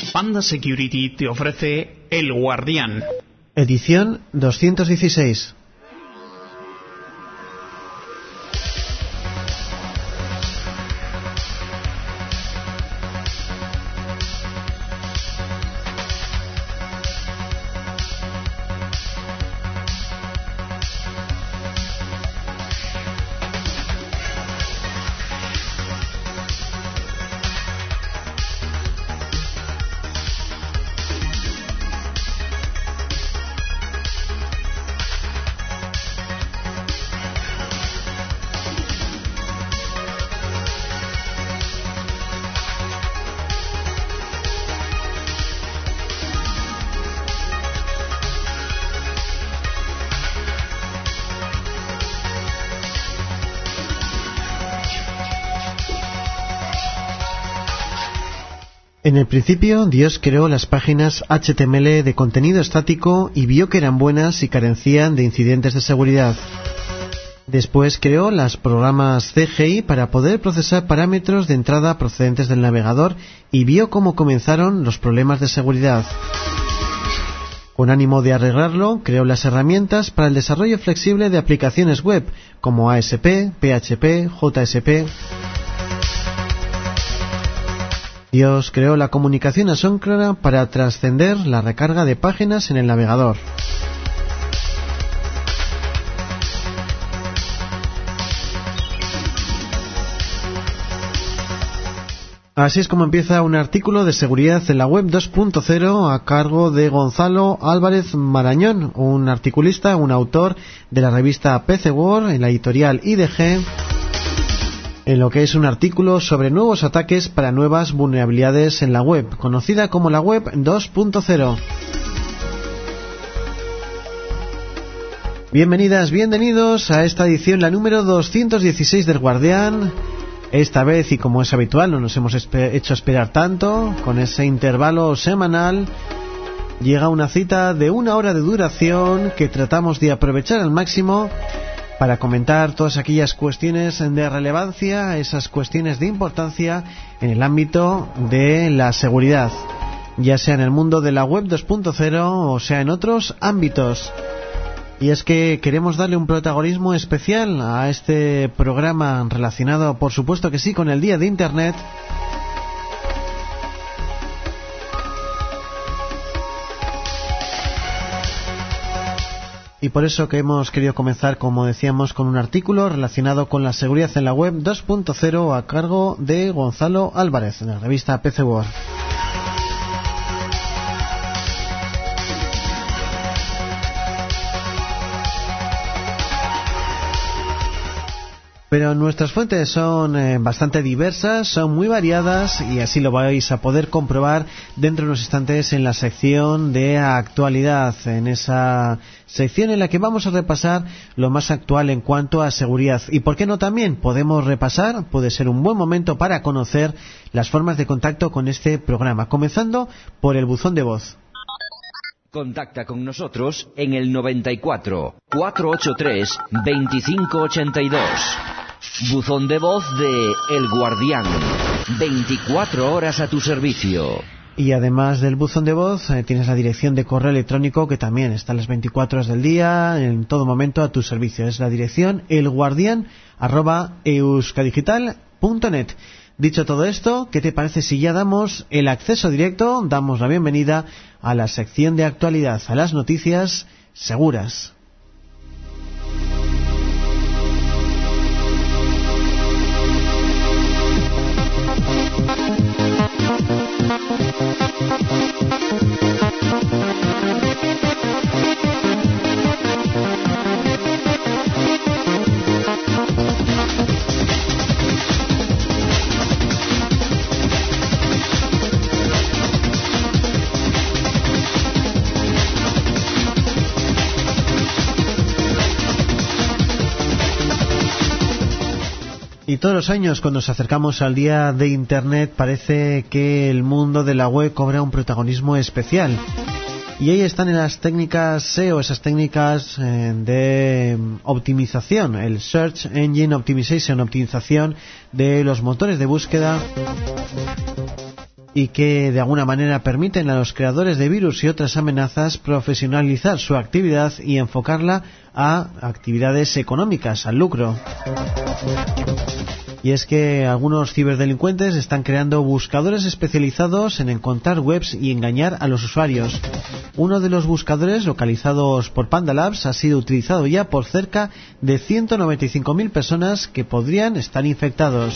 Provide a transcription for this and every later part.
Panda Security te ofrece El Guardián. Edición 216. En el principio, Dios creó las páginas HTML de contenido estático y vio que eran buenas y carecían de incidentes de seguridad. Después creó los programas CGI para poder procesar parámetros de entrada procedentes del navegador y vio cómo comenzaron los problemas de seguridad. Con ánimo de arreglarlo, creó las herramientas para el desarrollo flexible de aplicaciones web como ASP, PHP, JSP. Dios creó la comunicación asíncrona para trascender la recarga de páginas en el navegador. Así es como empieza un artículo de seguridad en la web 2.0 a cargo de Gonzalo Álvarez Marañón, un articulista, un autor de la revista PC World en la editorial IDG, en lo que es un artículo sobre nuevos ataques para nuevas vulnerabilidades en la web, conocida como la web 2.0. Bienvenidas, bienvenidos a esta edición, la número 216 del Guardián. Esta vez, y como es habitual, no nos hemos hecho esperar tanto, con ese intervalo semanal, llega una cita de 1 hora de duración que tratamos de aprovechar al máximo para comentar todas aquellas cuestiones de relevancia, esas cuestiones de importancia en el ámbito de la seguridad, ya sea en el mundo de la web 2.0 o sea en otros ámbitos. Y es que queremos darle un protagonismo especial a este programa relacionado, por supuesto que sí, con el Día de Internet. Y por eso que hemos querido comenzar, como decíamos, con un artículo relacionado con la seguridad en la web 2.0 a cargo de Gonzalo Álvarez, en la revista PC World. Pero nuestras fuentes son bastante diversas, son muy variadas y así lo vais a poder comprobar dentro de unos instantes en la sección de actualidad, en esa sección en la que vamos a repasar lo más actual en cuanto a seguridad. Y por qué no también podemos repasar, puede ser un buen momento para conocer las formas de contacto con este programa, comenzando por el buzón de voz. Contacta con nosotros en el 94 483 2582. Buzón de voz de El Guardián. 24 horas a tu servicio. Y además del buzón de voz, tienes la dirección de correo electrónico que también está a las 24 horas del día, en todo momento a tu servicio. Es la dirección elguardian@euskadigital.net. Dicho todo esto, ¿qué te parece si ya damos el acceso directo, damos la bienvenida a la sección de actualidad, a las noticias seguras? Y todos los años, cuando nos acercamos al Día de Internet, parece que el mundo de la web cobra un protagonismo especial. Y ahí están en las técnicas SEO, esas técnicas de optimización, el Search Engine Optimization, optimización de los motores de búsqueda, y que de alguna manera permiten a los creadores de virus y otras amenazas profesionalizar su actividad y enfocarla a actividades económicas, al lucro. Y es que algunos ciberdelincuentes están creando buscadores especializados en encontrar webs y engañar a los usuarios. Uno de los buscadores localizados por Panda Labs ha sido utilizado ya por cerca de 195.000 personas que podrían estar infectados.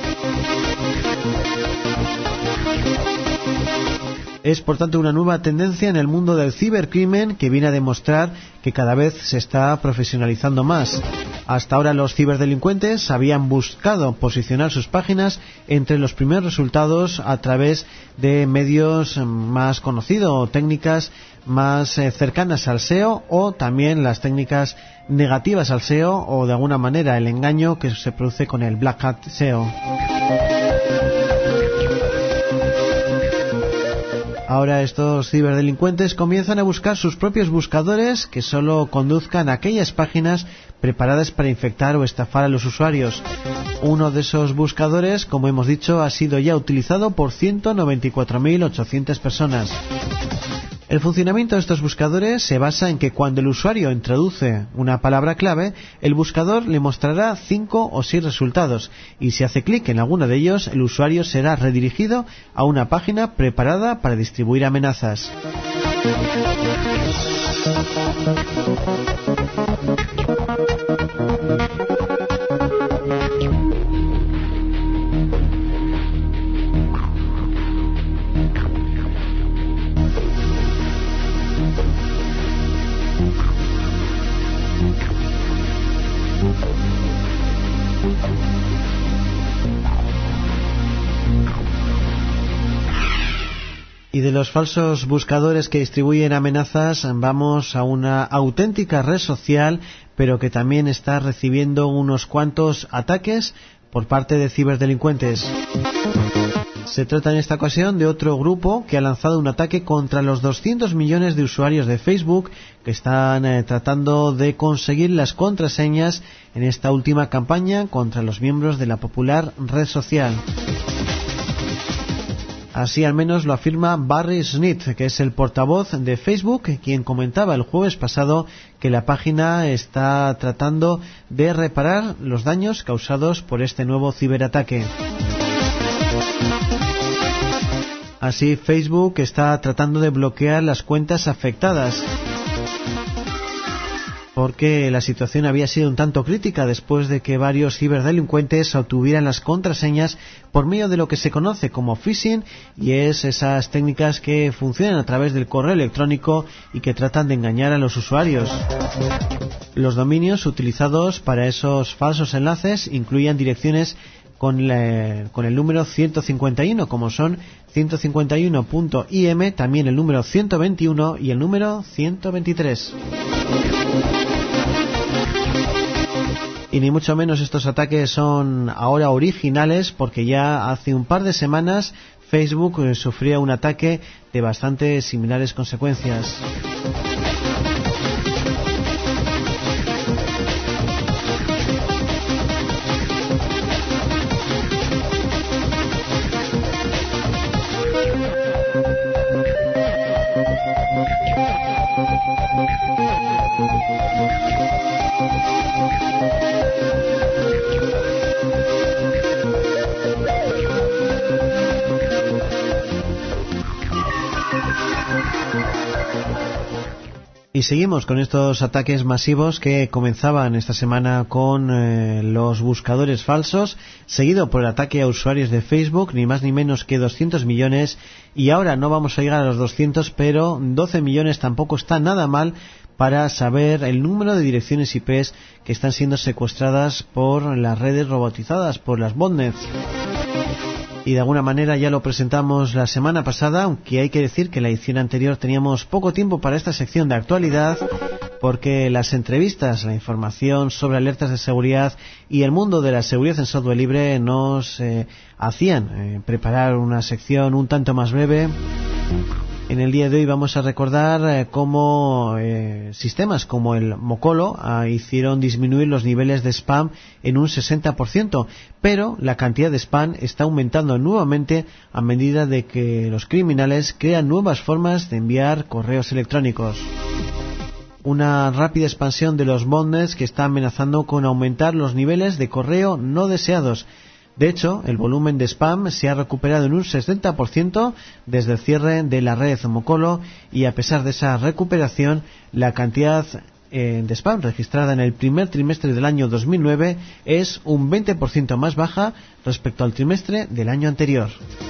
Es por tanto una nueva tendencia en el mundo del cibercrimen que viene a demostrar que cada vez se está profesionalizando más. Hasta ahora los ciberdelincuentes habían buscado posicionar sus páginas entre los primeros resultados a través de medios más conocidos o técnicas más cercanas al SEO, o también las técnicas negativas al SEO, o de alguna manera el engaño que se produce con el Black Hat SEO. Ahora estos ciberdelincuentes comienzan a buscar sus propios buscadores que solo conduzcan a aquellas páginas preparadas para infectar o estafar a los usuarios. Uno de esos buscadores, como hemos dicho, ha sido ya utilizado por 194.800 personas. El funcionamiento de estos buscadores se basa en que cuando el usuario introduce una palabra clave, el buscador le mostrará 5 o 6 resultados, y si hace clic en alguno de ellos, el usuario será redirigido a una página preparada para distribuir amenazas. Y de los falsos buscadores que distribuyen amenazas, vamos a una auténtica red social, pero que también está recibiendo unos cuantos ataques por parte de ciberdelincuentes. Se trata en esta ocasión de otro grupo que ha lanzado un ataque contra los 200 millones de usuarios de Facebook que están tratando de conseguir las contraseñas en esta última campaña contra los miembros de la popular red social. Así al menos lo afirma Barry Smith, que es el portavoz de Facebook, quien comentaba el jueves pasado que la página está tratando de reparar los daños causados por este nuevo ciberataque. Así, Facebook está tratando de bloquear las cuentas afectadas, porque la situación había sido un tanto crítica después de que varios ciberdelincuentes obtuvieran las contraseñas por medio de lo que se conoce como phishing, y es esas técnicas que funcionan a través del correo electrónico y que tratan de engañar a los usuarios. Los dominios utilizados para esos falsos enlaces incluían direcciones con el número 151, como son 151.im, también el número 121 y el número 123. Y ni mucho menos estos ataques son ahora originales, porque ya hace un par de semanas Facebook sufría un ataque de bastante similares consecuencias. Y seguimos con estos ataques masivos que comenzaban esta semana con los buscadores falsos, seguido por el ataque a usuarios de Facebook, ni más ni menos que 200 millones, y ahora no vamos a llegar a los 200, pero 12 millones tampoco está nada mal para saber el número de direcciones IP que están siendo secuestradas por las redes robotizadas, por las botnets. Y de alguna manera ya lo presentamos la semana pasada, aunque hay que decir que en la edición anterior teníamos poco tiempo para esta sección de actualidad, porque las entrevistas, la información sobre alertas de seguridad y el mundo de la seguridad en software libre nos hacían preparar una sección un tanto más breve. En el día de hoy vamos a recordar cómo sistemas como el Mokolo hicieron disminuir los niveles de spam en un 60%, pero la cantidad de spam está aumentando nuevamente a medida de que los criminales crean nuevas formas de enviar correos electrónicos. Una rápida expansión de los botnets que está amenazando con aumentar los niveles de correo no deseados. De hecho, el volumen de spam se ha recuperado en un 60% desde el cierre de la red Mokolo, y a pesar de esa recuperación, la cantidad de spam registrada en el primer trimestre del año 2009 es un 20% más baja respecto al trimestre del año anterior.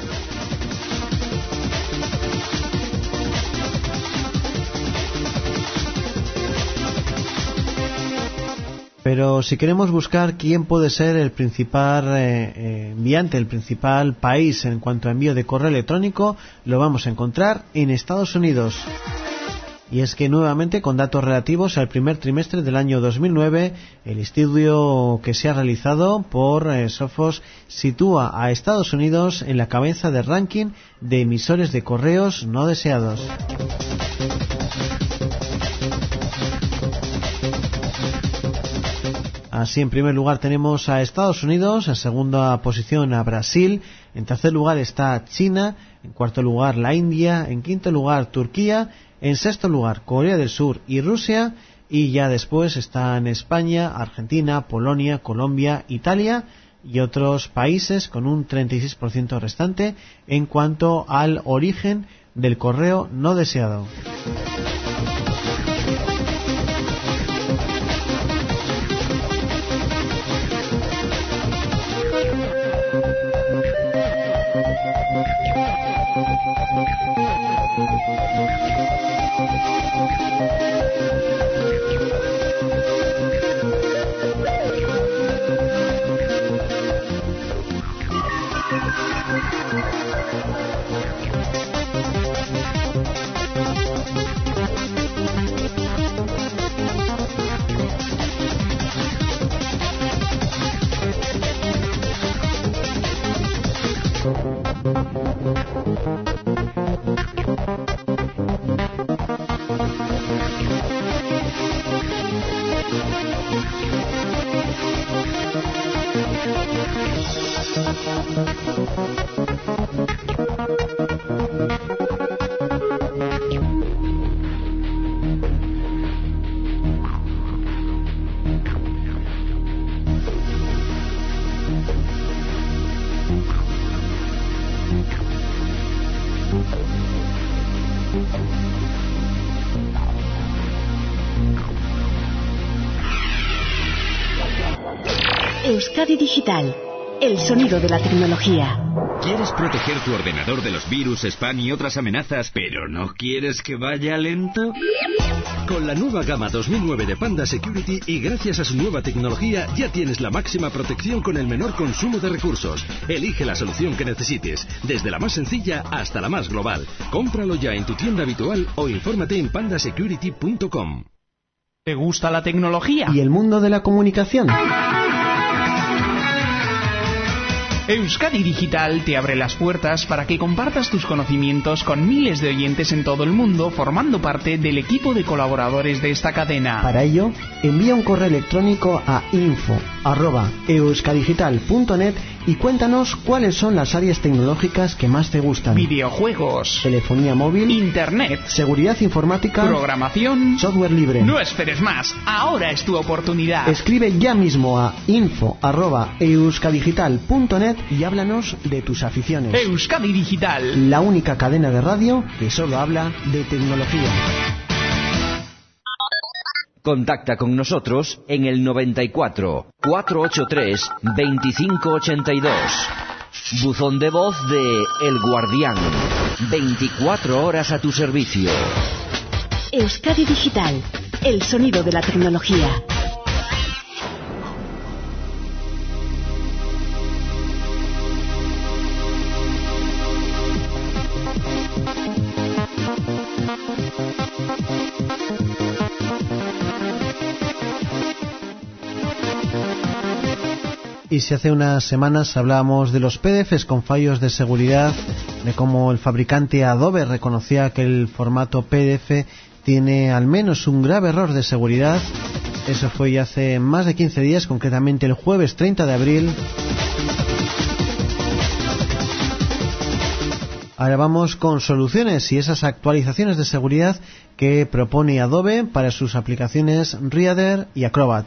Pero si queremos buscar quién puede ser el principal enviante, el principal país en cuanto a envío de correo electrónico, lo vamos a encontrar en Estados Unidos. Y es que nuevamente, con datos relativos al primer trimestre del año 2009, el estudio que se ha realizado por Sophos sitúa a Estados Unidos en la cabeza del ranking de emisores de correos no deseados. Así, en primer lugar tenemos a Estados Unidos, en segunda posición a Brasil, en tercer lugar está China, en cuarto lugar la India, en quinto lugar Turquía, en sexto lugar Corea del Sur y Rusia, y ya después están España, Argentina, Polonia, Colombia, Italia y otros países con un 36% restante en cuanto al origen del correo no deseado. Euskadi Digital, el sonido de la tecnología. ¿Quieres proteger tu ordenador de los virus, spam y otras amenazas, pero no quieres que vaya lento? Con la nueva gama 2009 de Panda Security y gracias a su nueva tecnología ya tienes la máxima protección con el menor consumo de recursos. Elige la solución que necesites, desde la más sencilla hasta la más global. Cómpralo ya en tu tienda habitual o infórmate en pandasecurity.com. ¿Te gusta la tecnología? ¿Y el mundo de la comunicación? Euskadi Digital te abre las puertas para que compartas tus conocimientos con miles de oyentes en todo el mundo, formando parte del equipo de colaboradores de esta cadena. Para ello, envía un correo electrónico a info@euskadigital.net y cuéntanos cuáles son las áreas tecnológicas que más te gustan. Videojuegos, telefonía móvil, internet, seguridad informática, programación, software libre. No esperes más, ahora es tu oportunidad. Escribe ya mismo a info@euskadigital.net y háblanos de tus aficiones. Euskadi Digital, la única cadena de radio que solo habla de tecnología. Contacta con nosotros en el 94 483 2582. Buzón de voz de El Guardián. 24 horas a tu servicio. Euskadi Digital, el sonido de la tecnología. Y si hace unas semanas hablábamos de los PDFs con fallos de seguridad de cómo el fabricante Adobe reconocía que el formato PDF tiene al menos un grave error de seguridad. Eso fue ya hace más de 15 días, concretamente el jueves 30 de abril. Ahora vamos con soluciones y esas actualizaciones de seguridad que propone Adobe para sus aplicaciones Reader y Acrobat.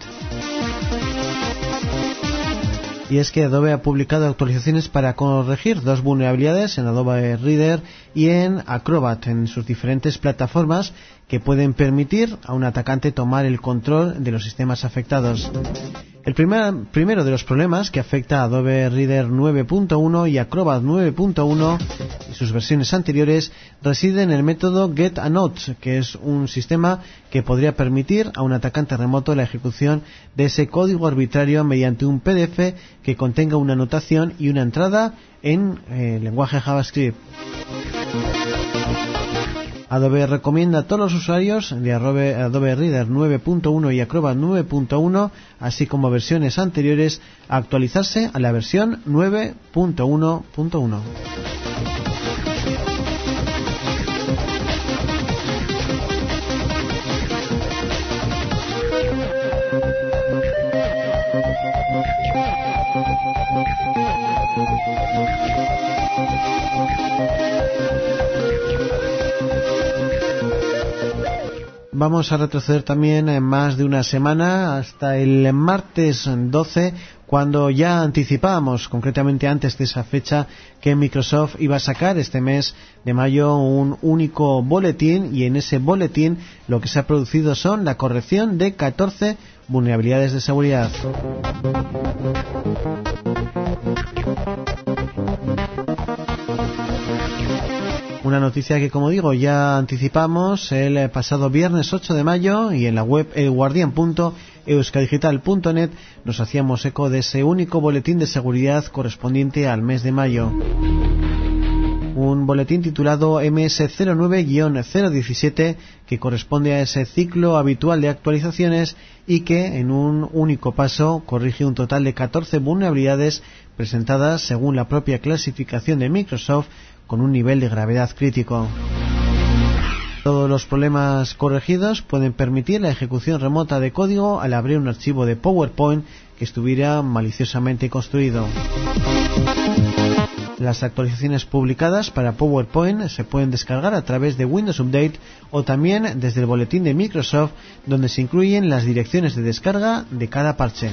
Y es que Adobe ha publicado actualizaciones para corregir dos vulnerabilidades en Adobe Reader y en Acrobat en sus diferentes plataformas que pueden permitir a un atacante tomar el control de los sistemas afectados. El primero de los problemas que afecta a Adobe Reader 9.1 y Acrobat 9.1 y sus versiones anteriores reside en el método getAnote, que es un sistema que podría permitir a un atacante remoto la ejecución de ese código arbitrario mediante un PDF que contenga una anotación y una entrada en lenguaje JavaScript. Adobe recomienda a todos los usuarios de Adobe Reader 9.1 y Acrobat 9.1, así como versiones anteriores, a actualizarse a la versión 9.1.1. Vamos a retroceder también en más de una semana hasta el martes 12, cuando ya anticipábamos, concretamente antes de esa fecha, que Microsoft iba a sacar este mes de mayo un único boletín, y en ese boletín lo que se ha producido son la corrección de 14 vulnerabilidades de seguridad. Una noticia que, como digo, ya anticipamos el pasado viernes 8 de mayo, y en la web elguardian.euskadigital.net nos hacíamos eco de ese único boletín de seguridad correspondiente al mes de mayo. Un boletín titulado MS09-017 que corresponde a ese ciclo habitual de actualizaciones y que en un único paso corrige un total de 14 vulnerabilidades presentadas según la propia clasificación de Microsoft con un nivel de gravedad crítico. Todos los problemas corregidos pueden permitir la ejecución remota de código al abrir un archivo de PowerPoint que estuviera maliciosamente construido. Las actualizaciones publicadas para PowerPoint se pueden descargar a través de Windows Update o también desde el boletín de Microsoft, donde se incluyen las direcciones de descarga de cada parche.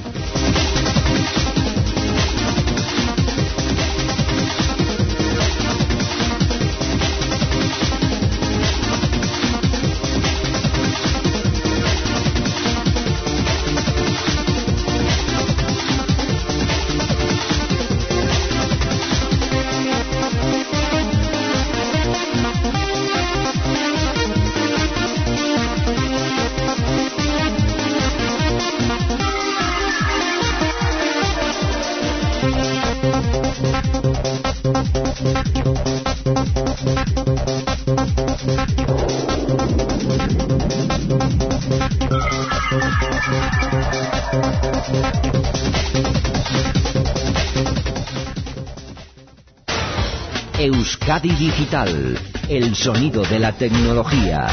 Euskadi Digital, el sonido de la tecnología.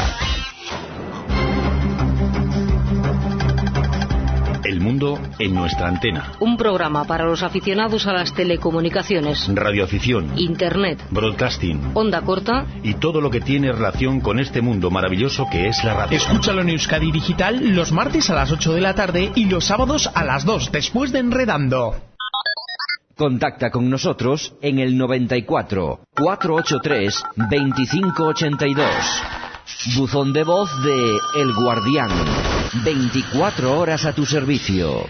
El mundo en nuestra antena. Un programa para los aficionados a las telecomunicaciones, radioafición, internet, broadcasting, onda corta y todo lo que tiene relación con este mundo maravilloso que es la radio. Escúchalo en Euskadi Digital los martes a las 8 de la tarde y los sábados a las 2 después de Enredando. Contacta con nosotros en el 94 483 2582. Buzón de voz de El Guardián. 24 horas a tu servicio.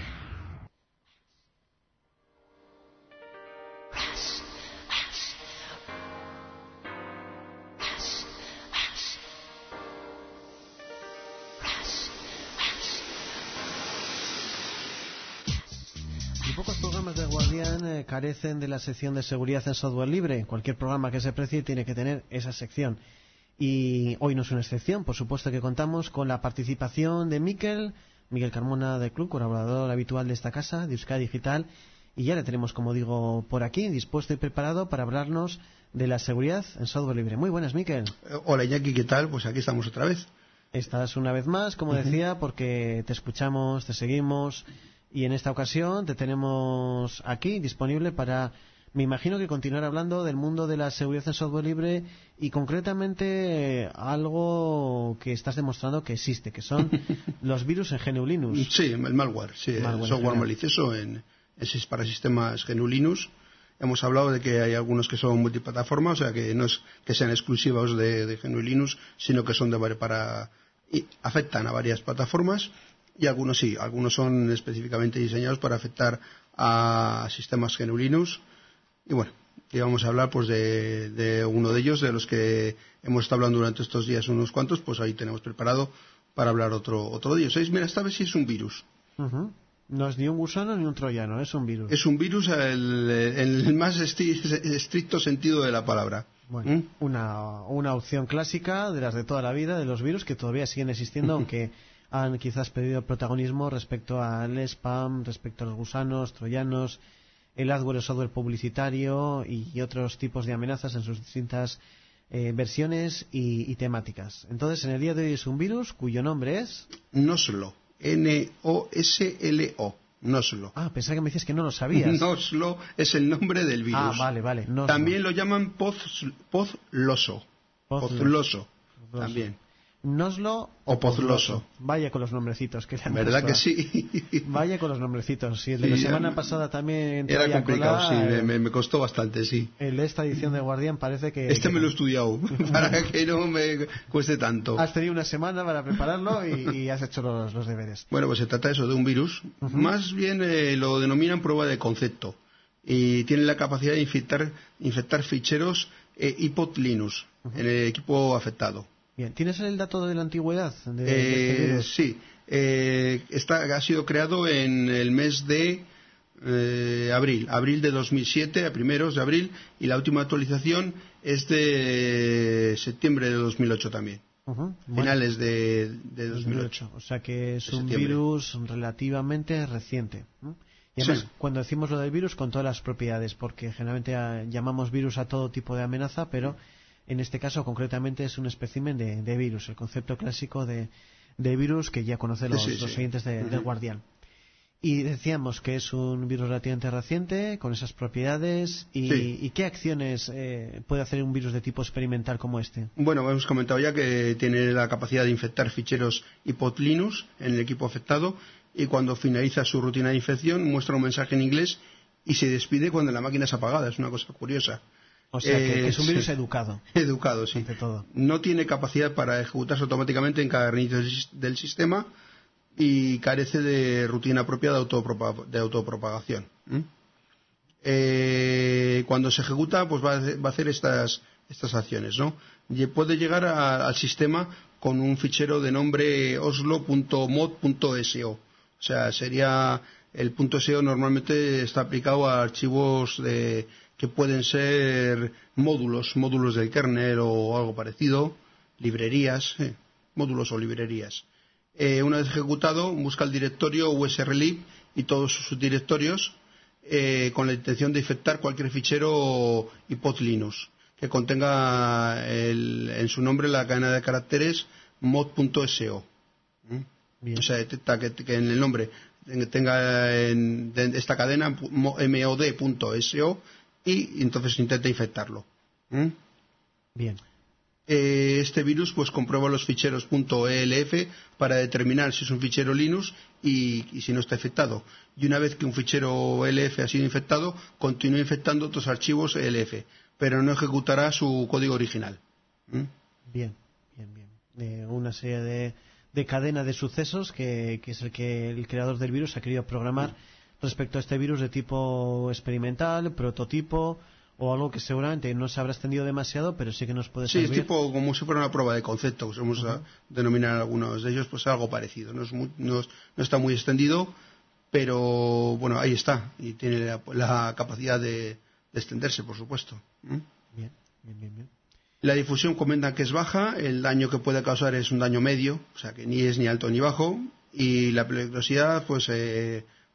Pocos programas de Guardián carecen de la sección de seguridad en software libre. Cualquier programa que se precie tiene que tener esa sección. Y hoy no es una excepción. Por supuesto que contamos con la participación de Miguel Carmona del Club, colaborador habitual de esta casa, de Euskadi Digital, y ya le tenemos, como digo, por aquí, dispuesto y preparado para hablarnos de la seguridad en software libre. Muy buenas, Miquel. Hola, Iñaki, ¿qué tal? Pues aquí estamos otra vez. Estás una vez más, como decía, porque te escuchamos, te seguimos, y en esta ocasión te tenemos aquí disponible para, me imagino, que continuar hablando del mundo de la seguridad en software libre y concretamente algo que estás demostrando que existe, que son los virus en GNU Linux. Sí, el malware, sí, el software malicioso para sistemas GNU Linux. Hemos hablado de que hay algunos que son multiplataforma, o sea que no es que sean exclusivos de GNU Linux, sino que son y afectan a varias plataformas, y algunos sí, algunos son específicamente diseñados para afectar a sistemas GNU Linux. Y bueno, y vamos a hablar pues de uno de ellos, de los que hemos estado hablando durante estos días, unos cuantos, pues ahí tenemos preparado para hablar otro de ellos. Mira, esta vez sí es un virus. No es ni un gusano ni un troyano, es un virus. Es un virus en el más estricto sentido de la palabra. Bueno, una opción clásica de las de toda la vida, de los virus que todavía siguen existiendo, aunque han quizás perdido protagonismo respecto al spam, respecto a los gusanos, troyanos, el adware o software publicitario y otros tipos de amenazas en sus distintas versiones y temáticas. Entonces, en el día de hoy es un virus cuyo nombre es... Noslo. N-O-S-L-O. Noslo. Ah, pensaba que me dices que no lo sabías. Noslo es el nombre del virus. Ah, vale. Noslo. También lo llaman Pozloso. Pozloso. También. Noslo o Pozloso. Vaya con los nombrecitos que le han ¿verdad puesto? Que sí? Vaya con los nombrecitos. Sí, el de la semana pasada también era complicado, sí, me costó bastante, sí. El de esta edición de Guardián parece que... me lo he estudiado, para que no me cueste tanto. Has tenido una semana para prepararlo y has hecho los deberes. Bueno, pues se trata eso, de un virus. Más bien lo denominan prueba de concepto. Y tiene la capacidad de infectar ficheros iPod Linux en el equipo afectado. Bien, ¿tienes el dato de la antigüedad de este virus? Sí, ha sido creado en el mes de abril de 2007, a primeros de abril, y la última actualización es de septiembre de 2008 también. Finales de 2008. O sea que es un virus relativamente reciente. Y además, cuando decimos lo del virus, con todas las propiedades, porque generalmente llamamos virus a todo tipo de amenaza, pero en este caso concretamente es un espécimen de virus, el concepto clásico de virus que ya conocen los oyentes del Guardián. Y decíamos que es un virus relativamente reciente, con esas propiedades, y ¿qué acciones puede hacer un virus de tipo experimental como este? Bueno, hemos comentado ya que tiene la capacidad de infectar ficheros iPod Linux en el equipo afectado, y cuando finaliza su rutina de infección muestra un mensaje en inglés y se despide cuando la máquina es apagada. Es una cosa curiosa. O sea, que es un virus educado. Educado, sí. Ante todo. No tiene capacidad para ejecutarse automáticamente en cada reinicio del sistema y carece de rutina propia de autopropagación. Cuando se ejecuta, pues va a hacer estas acciones, ¿no? Y puede llegar al sistema con un fichero de nombre oslo.mod.so. O sea, sería el .so normalmente está aplicado a archivos que pueden ser módulos del kernel o algo parecido, librerías, módulos o librerías. Una vez ejecutado, busca el directorio usrlib y todos sus subdirectorios con la intención de infectar cualquier fichero iPod Linux que contenga en su nombre la cadena de caracteres mod.so. O sea, detecta que en el nombre tenga esta cadena mod.so y entonces intenta infectarlo. Bien. Este virus pues comprueba los ficheros .elf para determinar si es un fichero Linux y si no está infectado. Y una vez que un fichero ELF ha sido infectado, continúa infectando otros archivos ELF, pero no ejecutará su código original. Bien. Una serie de cadena de sucesos que es el que el creador del virus ha querido programar respecto a este virus de tipo experimental, prototipo o algo que seguramente no se habrá extendido demasiado, pero sí que nos puede servir. Sí, es tipo como si fuera una prueba de concepto, que vamos a denominar algunos de ellos, pues algo parecido. No está muy extendido, pero bueno, ahí está, y tiene la capacidad de extenderse, por supuesto. Bien. La difusión comentan que es baja, el daño que puede causar es un daño medio, o sea que ni es ni alto ni bajo, y la peligrosidad pues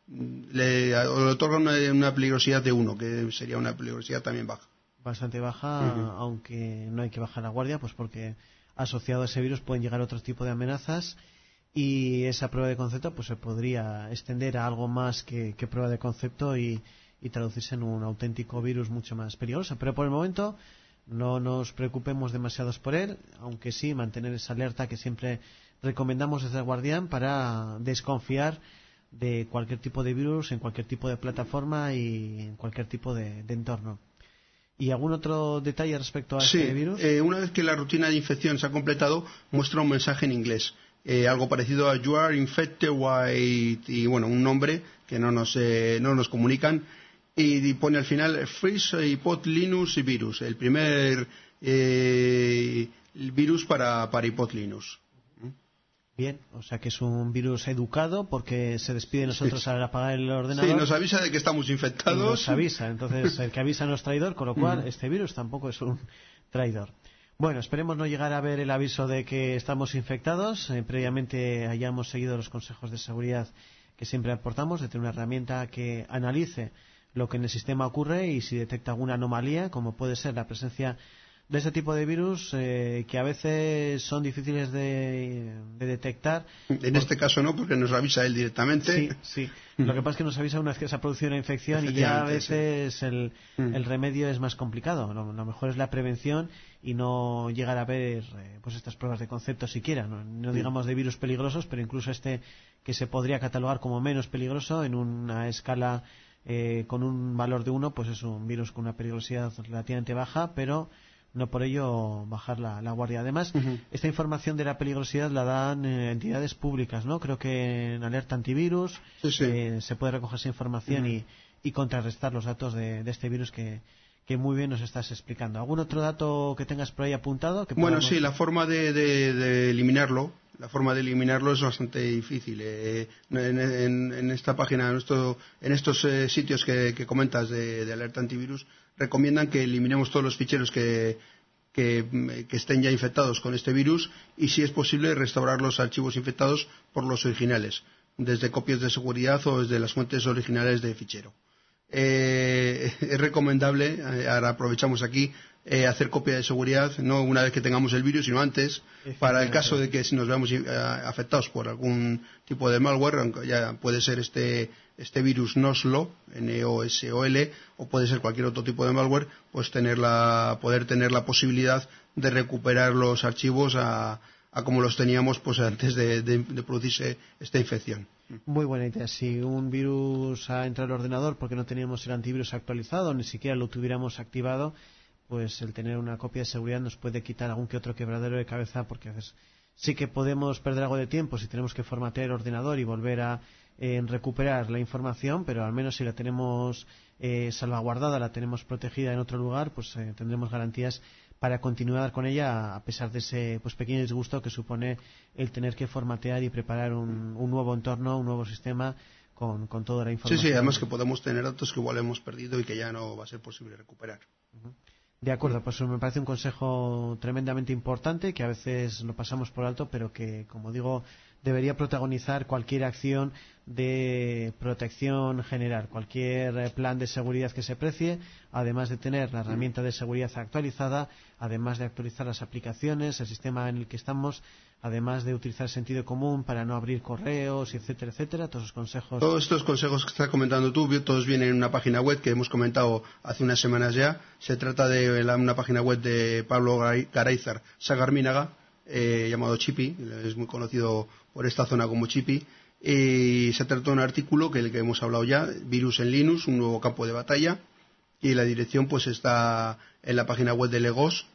le otorga una peligrosidad de 1, que sería una peligrosidad también baja. Bastante baja, aunque no hay que bajar la guardia, pues porque asociado a ese virus pueden llegar otro tipo de amenazas, y esa prueba de concepto pues se podría extender a algo más que prueba de concepto y traducirse en un auténtico virus mucho más peligroso. Pero por el momento no nos preocupemos demasiados por él, aunque sí mantener esa alerta que siempre recomendamos desde el Guardián para desconfiar de cualquier tipo de virus en cualquier tipo de plataforma y en cualquier tipo de entorno. ¿Y algún otro detalle respecto a este virus? Una vez que la rutina de infección se ha completado, muestra un mensaje en inglés, algo parecido a "You are infected with", y bueno, un nombre que no nos comunican, y pone al final "Freeze iPod Linux y virus", el primer virus para iPod Linux. Bien, o sea que es un virus educado porque se despide de nosotros al apagar el ordenador. Sí, nos avisa de que estamos infectados. Nos avisa, entonces el que avisa no es traidor, con lo cual este virus tampoco es un traidor. Bueno, esperemos no llegar a ver el aviso de que estamos infectados. Previamente hayamos seguido los consejos de seguridad que siempre aportamos, de tener una herramienta que analice lo que en el sistema ocurre y si detecta alguna anomalía, como puede ser la presencia de este tipo de virus que a veces son difíciles de detectar. En este caso no, porque nos avisa él directamente. Sí. Lo que pasa es que nos avisa una vez que se ha producido una infección y ya a veces el remedio es más complicado. Lo mejor es la prevención y no llegar a ver pues estas pruebas de concepto siquiera. No digamos de virus peligrosos, pero incluso este que se podría catalogar como menos peligroso en una escala con un valor de 1, pues es un virus con una peligrosidad relativamente baja, pero no por ello bajar la guardia. Además, esta información de la peligrosidad la dan entidades públicas, ¿no? Creo que en Alerta Antivirus se puede recoger esa información y contrarrestar los datos de este virus que muy bien nos estás explicando. ¿Algún otro dato que tengas por ahí apuntado? Bueno, sí, la forma de eliminarlo. La forma de eliminarlo es bastante difícil. En esta página, en estos sitios que comentas de Alerta Antivirus, recomiendan que eliminemos todos los ficheros que estén ya infectados con este virus y, si es posible, restaurar los archivos infectados por los originales, desde copias de seguridad o desde las fuentes originales de fichero. Es recomendable, ahora aprovechamos aquí, hacer copia de seguridad, no una vez que tengamos el virus, sino antes, para el caso de que si nos veamos afectados por algún tipo de malware, aunque ya puede ser este virus NOSLO, NOSOL, o puede ser cualquier otro tipo de malware, pues poder tener la posibilidad de recuperar los archivos a como los teníamos pues antes de producirse esta infección. Muy buena idea. Si un virus ha entrado al ordenador porque no teníamos el antivirus actualizado, ni siquiera lo tuviéramos activado, pues el tener una copia de seguridad nos puede quitar algún que otro quebradero de cabeza, porque a veces sí que podemos perder algo de tiempo si tenemos que formatear el ordenador y volver a recuperar la información, pero al menos si la tenemos salvaguardada, la tenemos protegida en otro lugar, pues tendremos garantías para continuar con ella, a pesar de ese pequeño disgusto que supone el tener que formatear y preparar un nuevo entorno, un nuevo sistema con toda la información. Sí, además que podemos tener datos que igual hemos perdido y que ya no va a ser posible recuperar. De acuerdo, pues me parece un consejo tremendamente importante que a veces lo pasamos por alto, pero que, como digo, debería protagonizar cualquier acción de protección general, cualquier plan de seguridad que se precie, además de tener la herramienta de seguridad actualizada, además de actualizar las aplicaciones, el sistema en el que estamos, además de utilizar sentido común para no abrir correos, etcétera, etcétera. Todos estos consejos que estás comentando tú, todos vienen en una página web que hemos comentado hace unas semanas ya. Se trata de una página web de Pablo Garayzar Sagarminaga, llamado Chipi, es muy conocido por esta zona como Chipi, y se trata de un artículo que hemos hablado ya, Virus en Linux, un nuevo campo de batalla, y la dirección pues está en la página web de legos,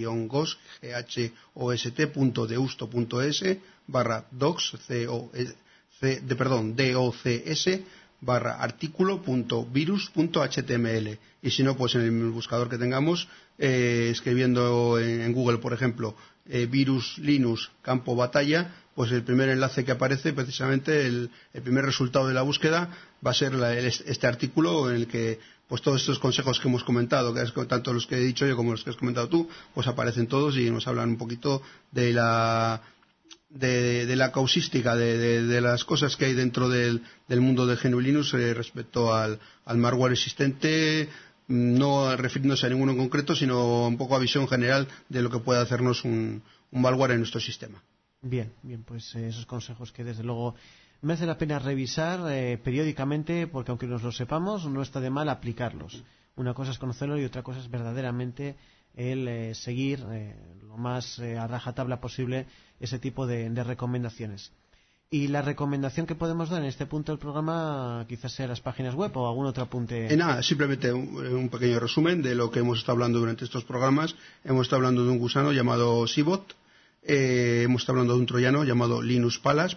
docs.artículo.virus.html, y si no, pues en el buscador que tengamos, escribiendo en Google, por ejemplo, virus Linux campo batalla, pues el primer enlace que aparece, precisamente el primer resultado de la búsqueda, va a ser este artículo en el que pues todos estos consejos que hemos comentado, que tanto los que he dicho yo como los que has comentado tú, pues aparecen todos y nos hablan un poquito de de la causística de las cosas que hay dentro del mundo de GNU Linux respecto al malware existente, no refiriéndose a ninguno en concreto, sino un poco a visión general de lo que puede hacernos un malware en nuestro sistema. Bien, pues esos consejos que desde luego merece la pena revisar periódicamente, porque aunque nos lo sepamos, no está de mal aplicarlos. Una cosa es conocerlo y otra cosa es verdaderamente el seguir lo más a rajatabla posible ese tipo de recomendaciones. Y la recomendación que podemos dar en este punto del programa quizás sea las páginas web o algún otro apunte. Nada, simplemente un pequeño resumen de lo que hemos estado hablando durante estos programas. Hemos estado hablando de un gusano llamado Sybot, hemos estado hablando de un troyano llamado Linux Palace,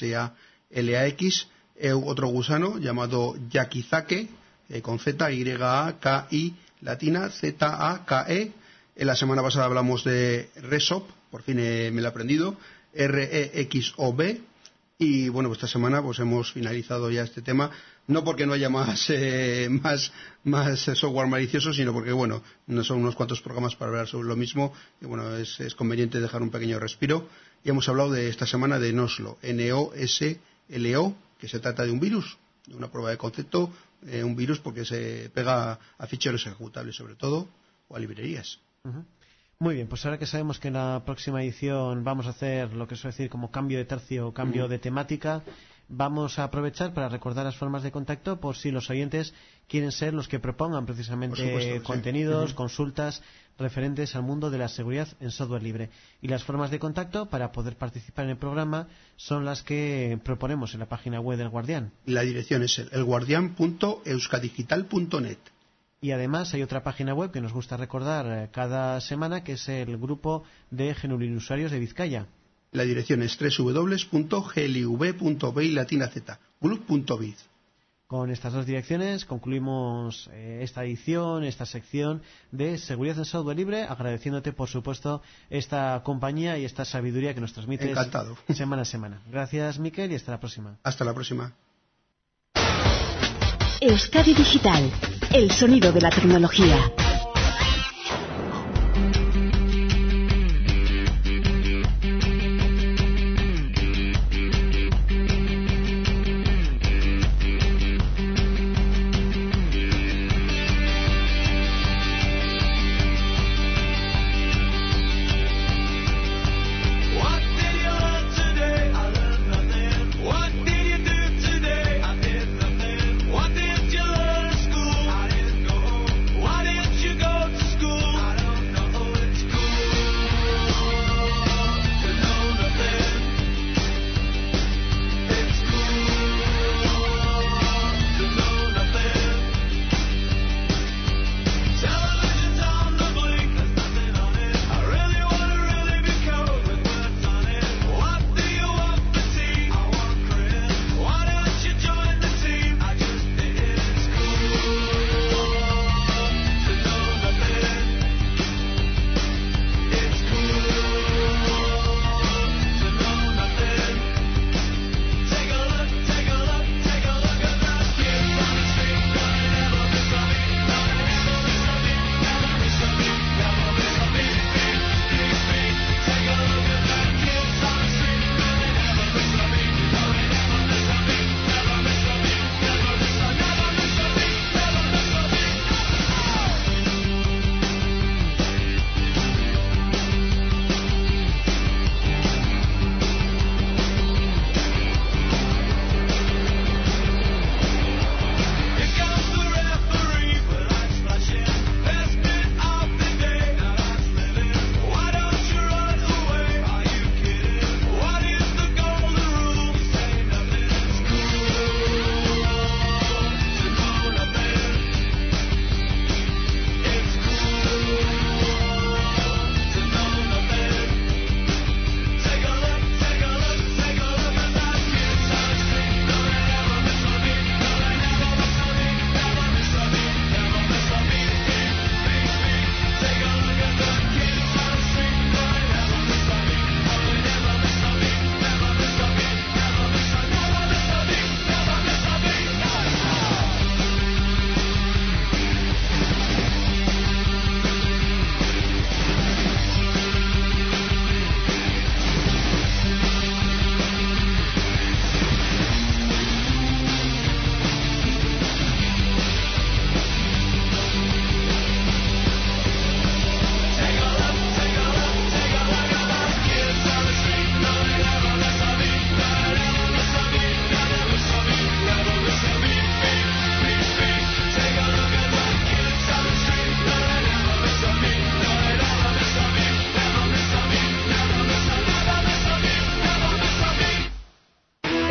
PHALAX, otro gusano llamado Yakizake, con Z, Y-A-K-I latina, Z-A-K-E. En la semana pasada hablamos de Resop, por fin me lo he aprendido, R-E-X-O-B. Y bueno, pues esta semana pues hemos finalizado ya este tema, no porque no haya más software malicioso, sino porque bueno, no son unos cuantos programas para hablar sobre lo mismo, y bueno, es conveniente dejar un pequeño respiro. Y hemos hablado de esta semana de Noslo, N-O-S-L-O, que se trata de un virus, de una prueba de concepto, un virus porque se pega a ficheros ejecutables sobre todo, o a librerías. Uh-huh. Muy bien, pues ahora que sabemos que en la próxima edición vamos a hacer lo que suele decir como cambio de tercio o cambio de temática, vamos a aprovechar para recordar las formas de contacto por si los oyentes quieren ser los que propongan precisamente contenidos, sí. Consultas referentes al mundo de la seguridad en software libre. Y las formas de contacto para poder participar en el programa son las que proponemos en la página web del Guardián. La dirección es elguardian.euskadigital.net. Y además hay otra página web que nos gusta recordar cada semana, que es el grupo de GNU Linux usuarios de Vizcaya. La dirección es www.glv.bi latina z, group.biz. Con estas dos direcciones concluimos esta edición, esta sección de Seguridad en Software Libre, agradeciéndote, por supuesto, esta compañía y esta sabiduría que nos transmites Encantado. Semana a semana. Gracias, Miquel, y hasta la próxima. Hasta la próxima. Euskadi Digital, el sonido de la tecnología. What did you learn in school? I didn't know. What did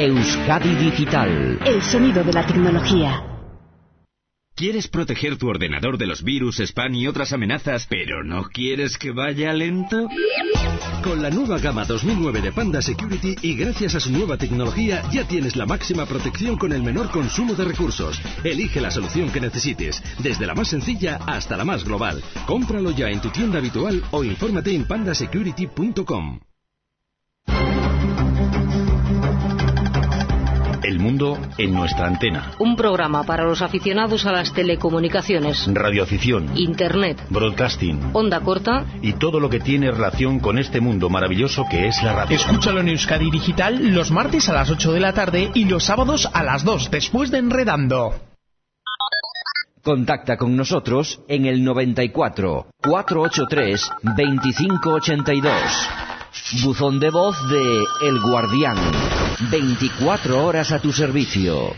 Euskadi Digital. El sonido de la tecnología. ¿Quieres proteger tu ordenador de los virus, spam y otras amenazas, pero no quieres que vaya lento? Con la nueva gama 2009 de Panda Security y gracias a su nueva tecnología ya tienes la máxima protección con el menor consumo de recursos. Elige la solución que necesites, desde la más sencilla hasta la más global. Cómpralo ya en tu tienda habitual o infórmate en pandasecurity.com. El mundo en nuestra antena. Un programa para los aficionados a las telecomunicaciones, Radioafición, Internet, broadcasting, onda corta y todo lo que tiene relación con este mundo maravilloso que es la radio. Escúchalo en Euskadi Digital los martes a las 8 de la tarde y los sábados a las 2, después de Enredando. Contacta con nosotros en el 94 483 2582. Buzón de voz de El Guardián. 24 horas a tu servicio.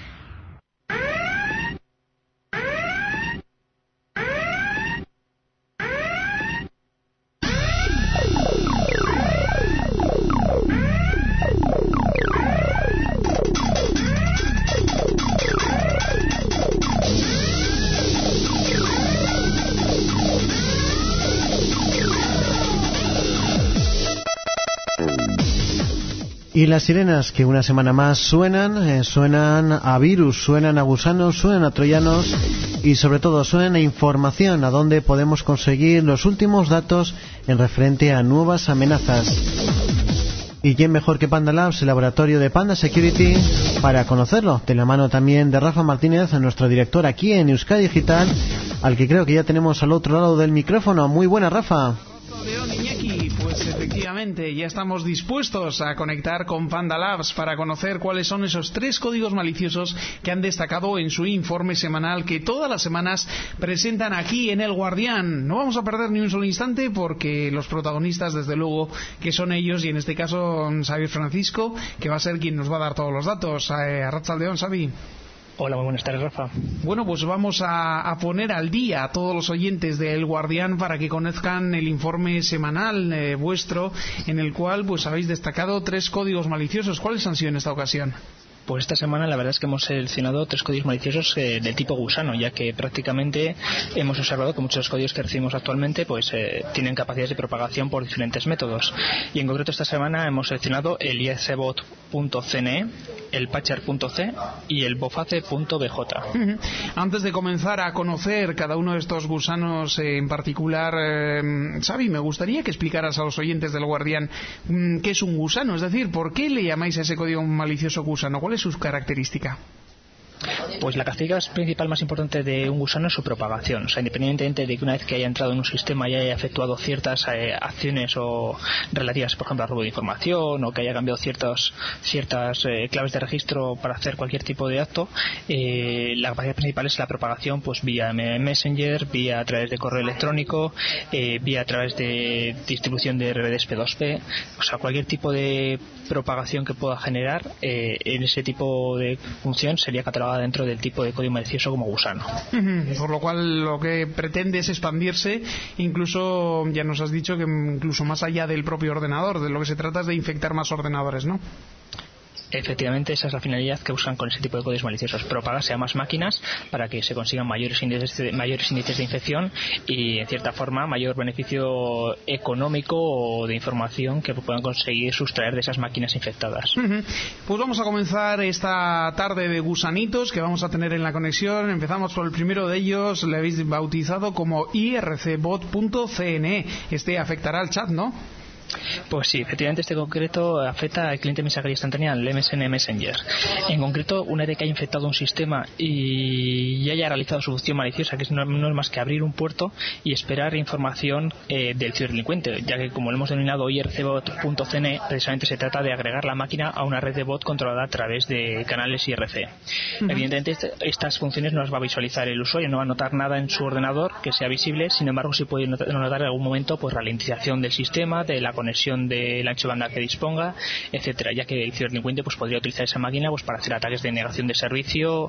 Y las sirenas que una semana más suenan a virus, suenan a gusanos, suenan a troyanos y sobre todo suenan a información, a donde podemos conseguir los últimos datos en referente a nuevas amenazas. Y quién mejor que Panda Labs, el laboratorio de Panda Security, para conocerlo, de la mano también de Rafa Martínez, nuestro director aquí en Euskadi Digital, al que creo que ya tenemos al otro lado del micrófono. Muy buena, Rafa. León Iñaki, pues efectivamente ya estamos dispuestos a conectar con Panda Labs para conocer cuáles son esos 3 códigos maliciosos que han destacado en su informe semanal que todas las semanas presentan aquí en El Guardián. No vamos a perder ni un solo instante porque los protagonistas, desde luego, que son ellos, y en este caso Xavier Francisco, que va a ser quien nos va a dar todos los datos. Arratsaldeon, Xavi. Hola, muy buenas tardes, Rafa. Bueno, pues vamos a poner al día a todos los oyentes de El Guardián para que conozcan el informe semanal vuestro, en el cual pues habéis destacado 3 códigos maliciosos. ¿Cuáles han sido en esta ocasión? Pues esta semana la verdad es que hemos seleccionado 3 códigos maliciosos del tipo gusano, ya que prácticamente hemos observado que muchos de los códigos que recibimos actualmente pues tienen capacidades de propagación por diferentes métodos. Y en concreto esta semana hemos seleccionado el icbot.cne, el patcher.c y el boface.bj. Antes de comenzar a conocer cada uno de estos gusanos en particular, Xavi, me gustaría que explicaras a los oyentes del Guardián qué es un gusano, es decir, ¿por qué le llamáis a ese código malicioso gusano? ¿Cuál es su característica? Pues la característica principal más importante de un gusano es su propagación. O sea, independientemente de que una vez que haya entrado en un sistema y haya efectuado ciertas acciones o relativas, por ejemplo, a robo de información, o que haya cambiado ciertas claves de registro para hacer cualquier tipo de acto, la capacidad principal es la propagación, pues vía Messenger, vía a través de correo electrónico, vía a través de distribución de redes P2P, o sea, cualquier tipo de propagación que pueda generar en ese tipo de función sería catalogada dentro del tipo de código malicioso como gusano. Por lo cual lo que pretende es expandirse, incluso ya nos has dicho que incluso más allá del propio ordenador, de lo que se trata es de infectar más ordenadores, ¿no? Efectivamente, esa es la finalidad que buscan con ese tipo de códigos maliciosos, propagarse a más máquinas para que se consigan mayores índices de infección y, en cierta forma, mayor beneficio económico o de información que puedan conseguir sustraer de esas máquinas infectadas. Pues vamos a comenzar esta tarde de gusanitos que vamos a tener en la conexión. Empezamos por el primero de ellos, le habéis bautizado como ircbot.cne. Este afectará al chat, ¿no? Pues sí, efectivamente este concreto afecta al cliente mensajería instantánea, al MSN Messenger. En concreto, una vez que haya infectado un sistema y haya realizado su función maliciosa, que no es más que abrir un puerto y esperar información del ciberdelincuente, ya que como lo hemos denominado ircbot.cne, precisamente se trata de agregar la máquina a una red de bot controlada a través de canales IRC. Evidentemente estas funciones no las va a visualizar el usuario, no va a notar nada en su ordenador que sea visible, sin embargo sí puede notar en algún momento pues ralentización del sistema, de la conexión del ancho de banda que disponga, etcétera, ya que el ciberdelincuente pues podría utilizar esa máquina pues para hacer ataques de negación de servicio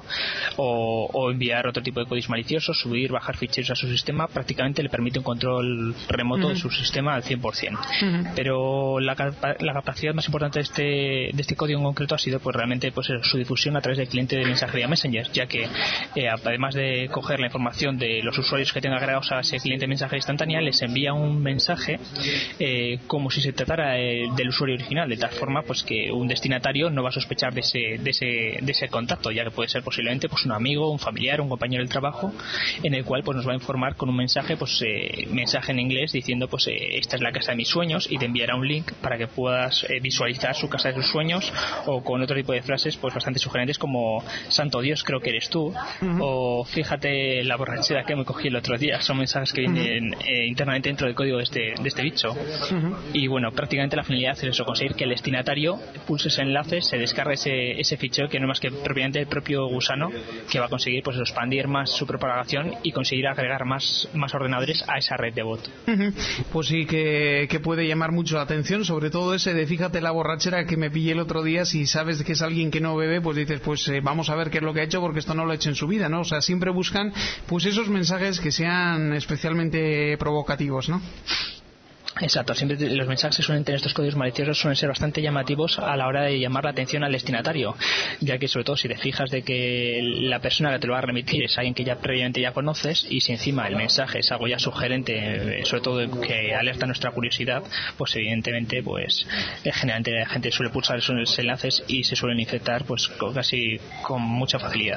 o enviar otro tipo de códigos maliciosos, subir, bajar ficheros a su sistema. Prácticamente le permite un control remoto de su sistema al 100%. Pero la capacidad más importante de este código en concreto ha sido pues realmente pues su difusión a través del cliente de mensajería Messenger, ya que además de coger la información de los usuarios que tenga agregados a ese cliente de mensajería instantánea, les envía un mensaje como si se tratara del usuario original, de tal forma pues que un destinatario no va a sospechar de ese contacto, ya que puede ser posiblemente pues un amigo, un familiar, un compañero del trabajo, en el cual pues nos va a informar con un mensaje mensaje en inglés diciendo pues esta es la casa de mis sueños, y te enviará un link para que puedas visualizar su casa de sus sueños, o con otro tipo de frases pues bastante sugerentes como santo Dios, creo que eres tú, o fíjate la borrachera que me cogí el otro día. Son mensajes que vienen internamente dentro del código de este bicho. Y bueno, prácticamente la finalidad es eso, conseguir que el destinatario pulse ese enlace, se descargue ese fichero, que no es más que propiamente el propio gusano, que va a conseguir pues expandir más su propagación y conseguir agregar más ordenadores a esa red de bot. Pues sí que puede llamar mucho la atención, sobre todo ese de fíjate la borrachera que me pillé el otro día. Si sabes que es alguien que no bebe, pues dices pues vamos a ver qué es lo que ha hecho, porque esto no lo ha hecho en su vida, ¿no? O sea, siempre buscan pues esos mensajes que sean especialmente provocativos, ¿no? Exacto, siempre los mensajes que suelen tener estos códigos maliciosos suelen ser bastante llamativos a la hora de llamar la atención al destinatario, ya que sobre todo si te fijas de que la persona que te lo va a remitir es alguien que ya previamente ya conoces, y si encima el mensaje es algo ya sugerente, sobre todo que alerta nuestra curiosidad, pues evidentemente pues generalmente la gente suele pulsar esos enlaces y se suelen infectar pues casi con mucha facilidad.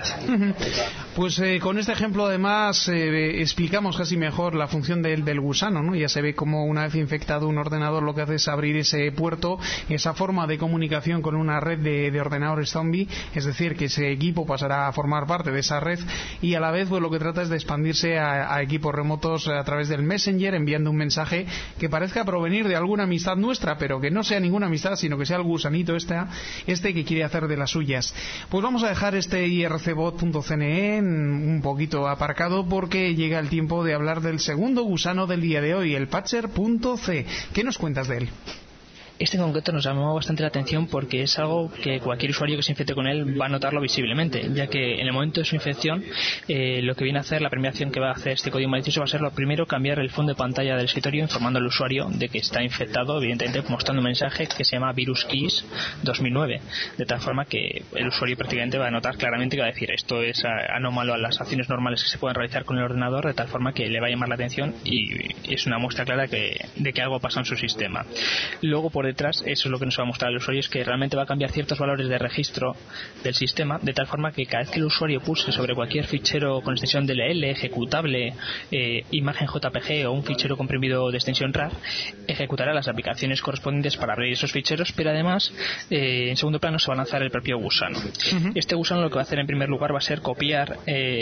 Pues con este ejemplo además explicamos casi mejor la función del gusano, ¿no? Ya se ve como una vez infectado un ordenador lo que hace es abrir ese puerto, esa forma de comunicación con una red de ordenadores zombie, es decir, que ese equipo pasará a formar parte de esa red, y a la vez pues lo que trata es de expandirse a equipos remotos a través del Messenger, enviando un mensaje que parezca provenir de alguna amistad nuestra, pero que no sea ninguna amistad, sino que sea el gusanito este que quiere hacer de las suyas. Pues vamos a dejar este ircbot.cne un poquito aparcado, porque llega el tiempo de hablar del segundo gusano del día de hoy, el Patcher.c. ¿Qué nos cuentas de él? Este en concreto nos llamó bastante la atención porque es algo que cualquier usuario que se infecte con él va a notarlo visiblemente, ya que en el momento de su infección lo que viene a hacer, la primera acción que va a hacer este código malicioso va a ser lo primero, cambiar el fondo de pantalla del escritorio informando al usuario de que está infectado, evidentemente mostrando un mensaje que se llama Virus Keys 2009, de tal forma que el usuario prácticamente va a notar claramente que va a decir esto es anómalo a las acciones normales que se pueden realizar con el ordenador, de tal forma que le va a llamar la atención y es una muestra clara de que algo pasa en su sistema. Luego por detrás, eso es lo que nos va a mostrar al usuario, es que realmente va a cambiar ciertos valores de registro del sistema, de tal forma que cada vez que el usuario pulse sobre cualquier fichero con extensión DLL, ejecutable, imagen JPG o un fichero comprimido de extensión RAR, ejecutará las aplicaciones correspondientes para abrir esos ficheros, pero además en segundo plano se va a lanzar el propio gusano. Este gusano lo que va a hacer en primer lugar va a ser copiar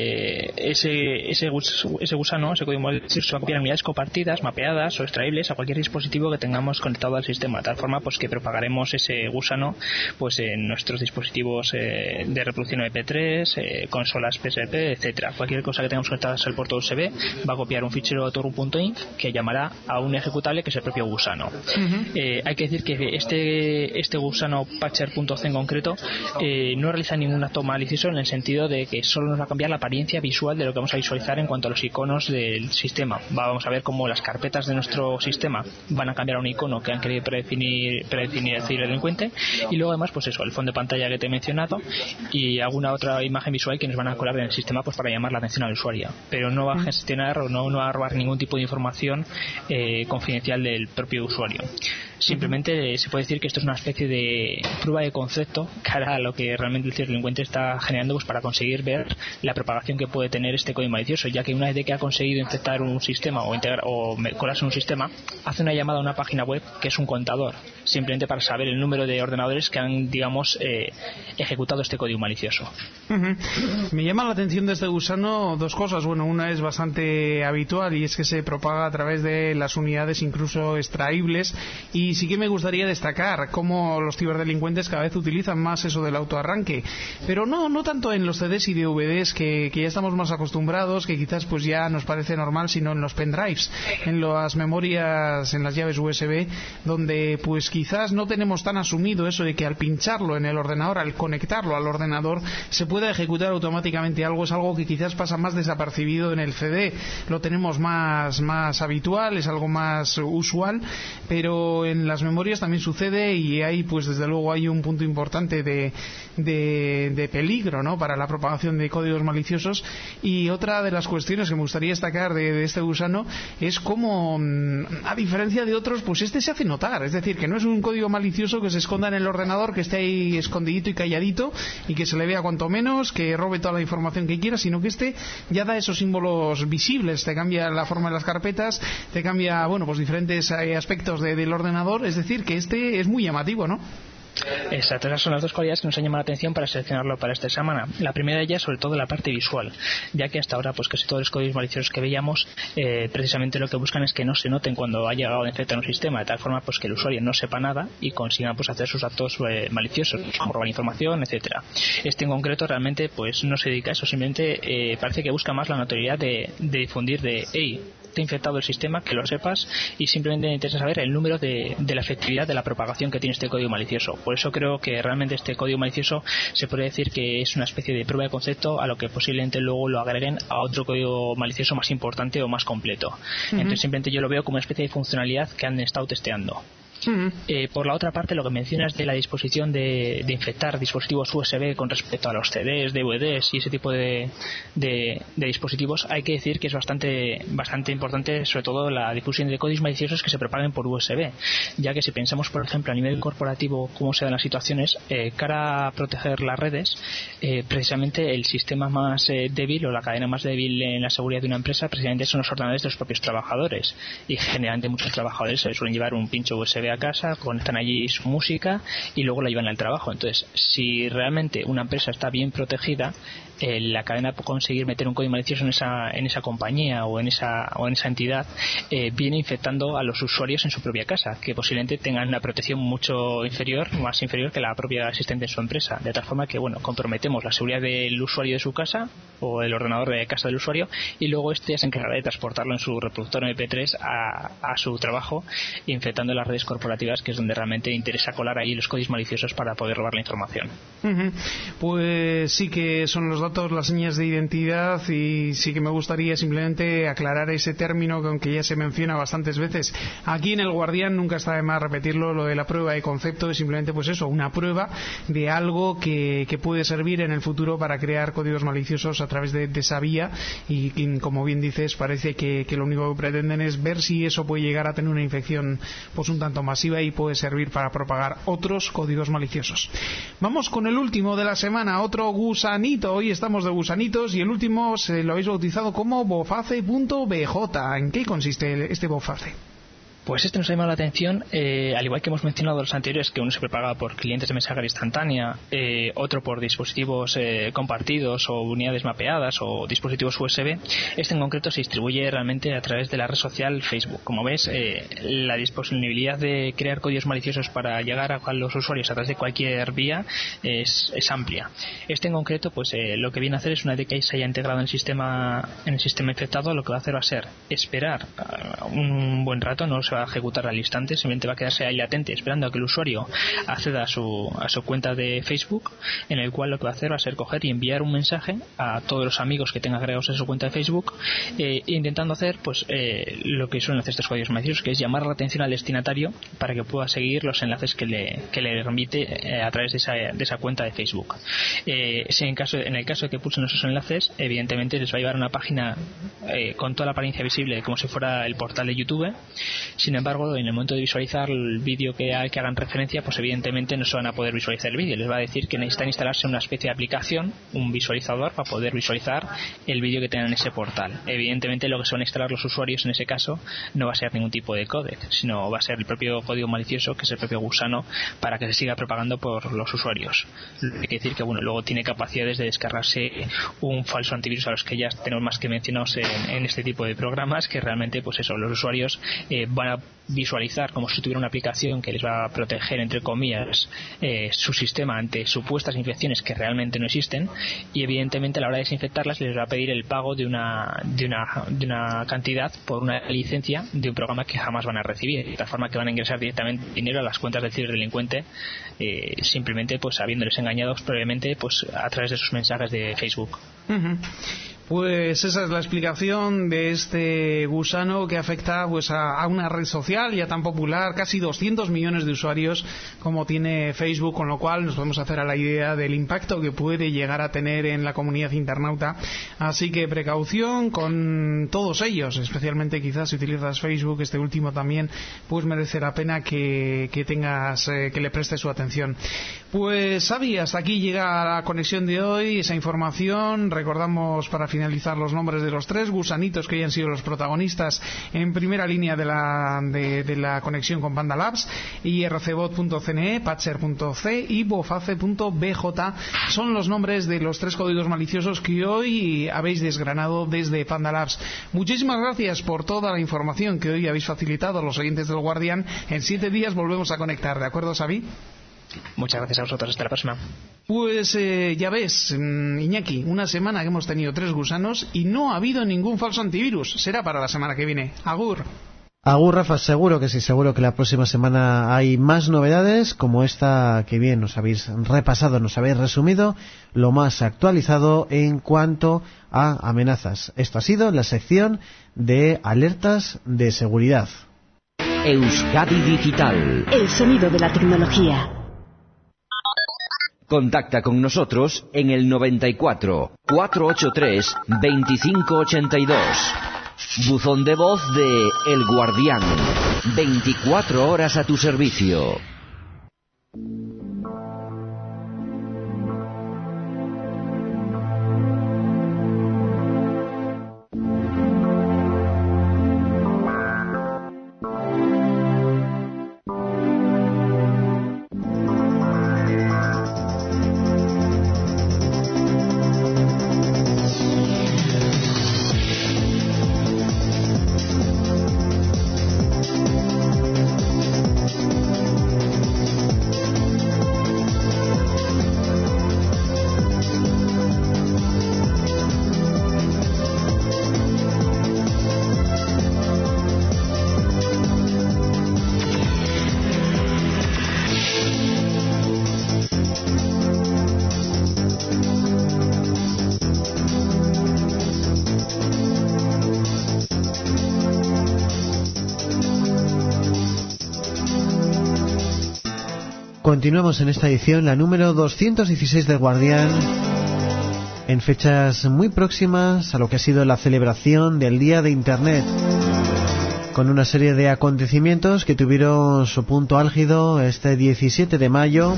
ese gusano, ese código malicioso, se va a copiar en unidades compartidas, mapeadas o extraíbles a cualquier dispositivo que tengamos conectado al sistema, de tal forma pues que propagaremos ese gusano pues en nuestros dispositivos de reproducción MP3, consolas PSP, etcétera. Cualquier cosa que tengamos conectada al puerto USB va a copiar un fichero toru.inf que llamará a un ejecutable que es el propio gusano. Hay que decir que este gusano Patcher.c en concreto no realiza ningún acto malicioso, en el sentido de que solo nos va a cambiar la apariencia visual de lo que vamos a visualizar en cuanto a los iconos del sistema. Vamos a ver cómo las carpetas de nuestro sistema van a cambiar a un icono que han querido predefinir el ciberdelincuente, y luego además pues eso, el fondo de pantalla que te he mencionado y alguna otra imagen visual que nos van a colar en el sistema pues para llamar la atención al usuario, pero no va a gestionar o no va a robar ningún tipo de información confidencial del propio usuario. Simplemente se puede decir que esto es una especie de prueba de concepto cara a lo que realmente el ciberdelincuente está generando pues para conseguir ver la propagación que puede tener este código malicioso, ya que una vez de que ha conseguido infectar un sistema o colarse en un sistema, hace una llamada a una página web que es un contador, simplemente para saber el número de ordenadores que han, digamos, ejecutado este código malicioso. Me llama la atención de este gusano dos cosas. Bueno, una es bastante habitual y es que se propaga a través de las unidades incluso extraíbles, y sí que me gustaría destacar cómo los ciberdelincuentes cada vez utilizan más eso del autoarranque, pero no tanto en los CDs y DVDs que ya estamos más acostumbrados, que quizás pues ya nos parece normal, sino en los pendrives, en las memorias, en las llaves USB, donde pues quizás no tenemos tan asumido eso de que al pincharlo en el ordenador, al conectarlo al ordenador, se pueda ejecutar automáticamente algo. Es algo que quizás pasa más desapercibido en el CD, lo tenemos más habitual, es algo más usual, pero en las memorias también sucede, y ahí pues desde luego hay un punto importante de peligro, ¿no?, para la propagación de códigos maliciosos. Y otra de las cuestiones que me gustaría destacar de este gusano es cómo, a diferencia de otros, pues este se hace notar, es decir, que no es un código malicioso que se esconda en el ordenador, que esté ahí escondidito y calladito y que se le vea cuanto menos, que robe toda la información que quiera, sino que este ya da esos símbolos visibles, te cambia la forma de las carpetas, te cambia, bueno, pues diferentes aspectos del ordenador, es decir, que este es muy llamativo, ¿no? Exacto, esas son las dos cualidades que nos han llamado la atención para seleccionarlo para esta semana. La primera de ellas, sobre todo, la parte visual, ya que hasta ahora pues casi todos los códigos maliciosos que veíamos precisamente lo que buscan es que no se noten cuando ha llegado a infectar un sistema, de tal forma pues que el usuario no sepa nada y consiga pues hacer sus actos maliciosos, como robar información, etcétera. Este en concreto realmente pues no se dedica a eso, simplemente parece que busca más la notoriedad de difundir de hey, te ha infectado el sistema, que lo sepas, y simplemente me interesa saber el número de la efectividad de la propagación que tiene este código malicioso. Por eso creo que realmente este código malicioso se puede decir que es una especie de prueba de concepto a lo que posiblemente luego lo agreguen a otro código malicioso más importante o más completo. Entonces simplemente yo lo veo como una especie de funcionalidad que han estado testeando. Por la otra parte, lo que mencionas de la disposición de infectar dispositivos USB con respecto a los CDs, DVDs y ese tipo de dispositivos, hay que decir que es bastante importante, sobre todo la difusión de códigos maliciosos que se propaguen por USB, ya que si pensamos, por ejemplo, a nivel corporativo cómo se dan las situaciones, cara a proteger las redes, precisamente el sistema más débil o la cadena más débil en la seguridad de una empresa precisamente son los ordenadores de los propios trabajadores, y generalmente muchos trabajadores suelen llevar un pincho USB a casa, conectan allí su música y luego la llevan al trabajo. Entonces, si realmente una empresa está bien protegida, la cadena puede conseguir meter un código malicioso en esa compañía o en esa entidad, viene infectando a los usuarios en su propia casa, que posiblemente tengan una protección mucho inferior, más inferior que la propia existente en su empresa, de tal forma que comprometemos la seguridad del usuario de su casa o el ordenador de casa del usuario, y luego este se encargará de transportarlo en su reproductor MP3 a su trabajo, infectando las redes corporativas, que es donde realmente interesa colar ahí los códigos maliciosos para poder robar la información. Pues sí que son los datos, las señas de identidad, y sí que me gustaría simplemente aclarar ese término que aunque ya se menciona bastantes veces aquí en El Guardián, nunca está de más repetirlo, lo de la prueba de concepto. Es simplemente pues eso, una prueba de algo que puede servir en el futuro para crear códigos maliciosos a través de esa vía, y como bien dices, parece que lo único que pretenden es ver si eso puede llegar a tener una infección pues un tanto masiva y puede servir para propagar otros códigos maliciosos. Vamos con el último de la semana, otro gusanito. Hoy estamos de gusanitos y el último lo habéis bautizado como boface.bj. ¿En qué consiste este boface? Pues este nos ha llamado la atención, al igual que hemos mencionado los anteriores, que uno se propaga por clientes de mensajería instantánea, otro por dispositivos compartidos o unidades mapeadas o dispositivos USB. Este en concreto se distribuye realmente a través de la red social Facebook. Como ves, la disponibilidad de crear códigos maliciosos para llegar a los usuarios a través de cualquier vía es amplia. Este en concreto, pues lo que viene a hacer es, una vez que se haya integrado en el sistema infectado, lo que va a hacer va a ser esperar un buen rato, no se va a ejecutar al instante, simplemente va a quedarse ahí latente esperando a que el usuario acceda a su cuenta de Facebook, en el cual lo que va a hacer va a ser coger y enviar un mensaje a todos los amigos que tenga agregados en su cuenta de Facebook, intentando hacer pues lo que suelen hacer estos códigos maliciosos, que es llamar la atención al destinatario para que pueda seguir los enlaces que le remite a través de esa cuenta de Facebook. En el caso de que pulsen esos enlaces, evidentemente les va a llevar a una página con toda la apariencia visible, como si fuera el portal de YouTube. Sin embargo, en el momento de visualizar el vídeo que hagan referencia, pues evidentemente no se van a poder visualizar el vídeo. Les va a decir que necesitan instalarse una especie de aplicación, un visualizador, para poder visualizar el vídeo que tengan en ese portal. Evidentemente lo que se van a instalar los usuarios en ese caso no va a ser ningún tipo de códec, sino va a ser el propio código malicioso, que es el propio gusano, para que se siga propagando por los usuarios. Hay que decir que luego tiene capacidades de descargarse un falso antivirus, a los que ya tenemos más que mencionados en este tipo de programas, que realmente pues eso, los usuarios van a visualizar como si tuviera una aplicación que les va a proteger, entre comillas, su sistema ante supuestas infecciones que realmente no existen, y evidentemente a la hora de desinfectarlas les va a pedir el pago de una cantidad por una licencia de un programa que jamás van a recibir, de tal forma que van a ingresar directamente dinero a las cuentas del ciberdelincuente, simplemente pues habiéndoles engañados previamente pues a través de sus mensajes de Facebook. Uh-huh. Pues esa es la explicación de este gusano que afecta pues a una red social ya tan popular, casi 200 millones de usuarios como tiene Facebook, con lo cual nos podemos hacer a la idea del impacto que puede llegar a tener en la comunidad internauta. Así que precaución con todos ellos, especialmente quizás si utilizas Facebook, este último también, pues merece la pena que tengas, que le prestes su atención. Pues Xavi, hasta aquí llega la conexión de hoy, esa información. Recordamos para finalizar los nombres de los 3 gusanitos que hoy han sido los protagonistas en primera línea de la conexión con Panda Labs: ircbot.cne, patcher.c y boface.bj. Son los nombres de los 3 códigos maliciosos que hoy habéis desgranado desde Panda Labs. Muchísimas gracias por toda la información que hoy habéis facilitado a los oyentes del Guardián. En 7 días volvemos a conectar, ¿de acuerdo, Xavi? Muchas gracias a vosotros, hasta la próxima. Pues ya ves, Iñaki, una semana que hemos tenido 3 gusanos y no ha habido ningún falso antivirus. Será para la semana que viene. Agur. Agur, Rafa, seguro que sí, seguro que la próxima semana hay más novedades como esta que bien nos habéis repasado, nos habéis resumido lo más actualizado en cuanto a amenazas. Esto ha sido la sección de alertas de seguridad. Euskadi Digital. El sonido de la tecnología. Contacta con nosotros en el 94 483 2582. Buzón de voz de El Guardián. 24 horas a tu servicio. Continuamos en esta edición, la número 216 del Guardián, en fechas muy próximas a lo que ha sido la celebración del Día de Internet, con una serie de acontecimientos que tuvieron su punto álgido este 17 de mayo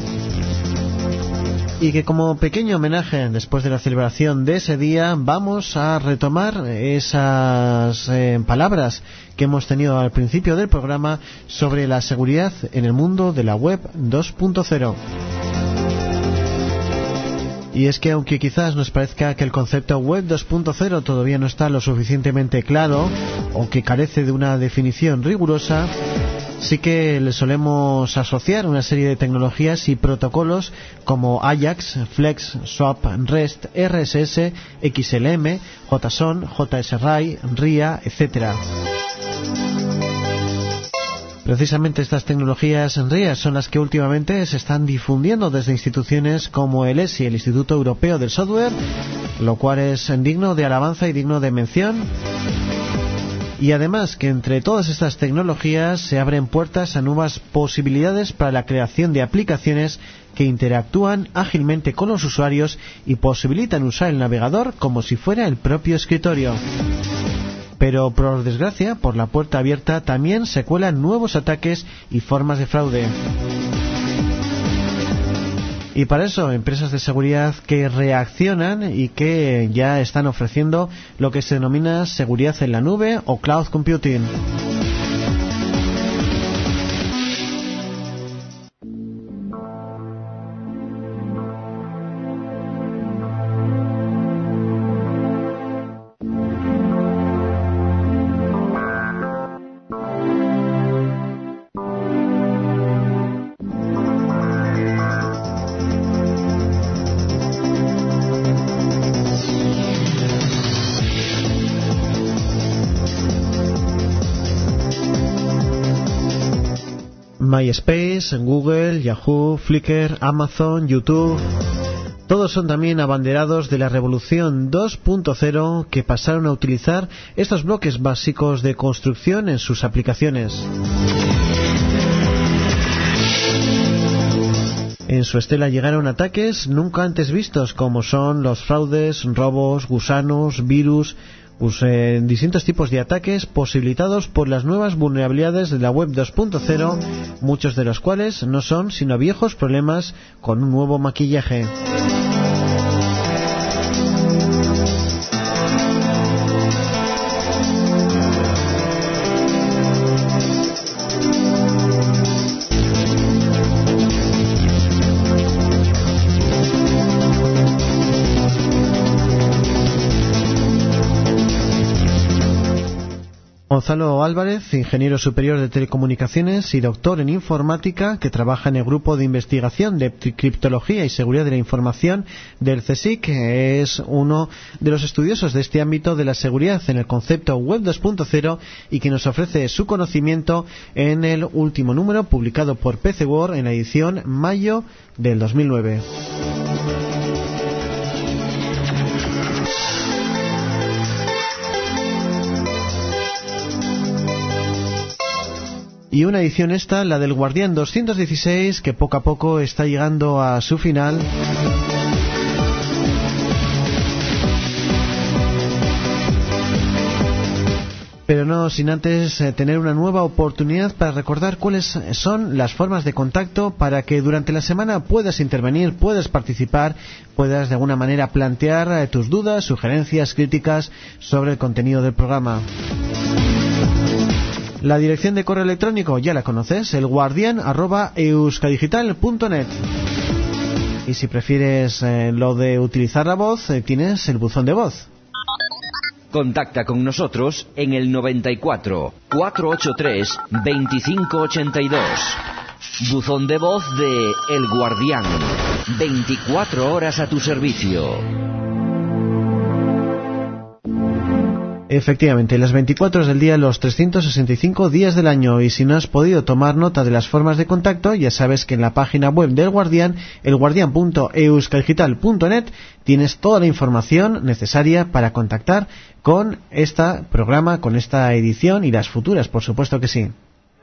y que, como pequeño homenaje después de la celebración de ese día, vamos a retomar esas palabras que hemos tenido al principio del programa sobre la seguridad en el mundo de la web 2.0. Y es que, aunque quizás nos parezca que el concepto web 2.0 todavía no está lo suficientemente claro o que carece de una definición rigurosa, sí que le solemos asociar una serie de tecnologías y protocolos como Ajax, Flex, Swap, REST, RSS, XLM, JSON, JSRI, RIA, etc. Precisamente estas tecnologías en RIA son las que últimamente se están difundiendo desde instituciones como el ESI, el Instituto Europeo del Software, lo cual es digno de alabanza y digno de mención. Y además que entre todas estas tecnologías se abren puertas a nuevas posibilidades para la creación de aplicaciones que interactúan ágilmente con los usuarios y posibilitan usar el navegador como si fuera el propio escritorio. Pero por desgracia, por la puerta abierta también se cuelan nuevos ataques y formas de fraude. Y para eso, empresas de seguridad que reaccionan y que ya están ofreciendo lo que se denomina seguridad en la nube o cloud computing. MySpace, Google, Yahoo, Flickr, Amazon, YouTube... Todos son también abanderados de la revolución 2.0 que pasaron a utilizar estos bloques básicos de construcción en sus aplicaciones. En su estela llegaron ataques nunca antes vistos, como son los fraudes, robos, gusanos, virus, distintos tipos de ataques posibilitados por las nuevas vulnerabilidades de la web 2.0, muchos de los cuales no son sino viejos problemas con un nuevo maquillaje. Gonzalo Álvarez, ingeniero superior de telecomunicaciones y doctor en informática, que trabaja en el grupo de investigación de criptología y seguridad de la información del CSIC, es uno de los estudiosos de este ámbito de la seguridad en el concepto Web 2.0 y que nos ofrece su conocimiento en el último número publicado por PC World en la edición mayo del 2009. Y una edición esta, la del Guardián 216, que poco a poco está llegando a su final. Pero no sin antes tener una nueva oportunidad para recordar cuáles son las formas de contacto para que durante la semana puedas intervenir, puedas participar, puedas de alguna manera plantear tus dudas, sugerencias, críticas sobre el contenido del programa. La dirección de correo electrónico ya la conoces, elguardian@euskadigital.net. Y si prefieres lo de utilizar la voz, tienes el buzón de voz. Contacta con nosotros en el 94 483 2582. Buzón de voz de El Guardián. 24 horas a tu servicio. Efectivamente, las 24 horas del día, los 365 días del año. Y si no has podido tomar nota de las formas de contacto, ya sabes que en la página web del Guardián, elguardian.euskadigital.net, tienes toda la información necesaria para contactar con este programa, con esta edición y las futuras, por supuesto que sí.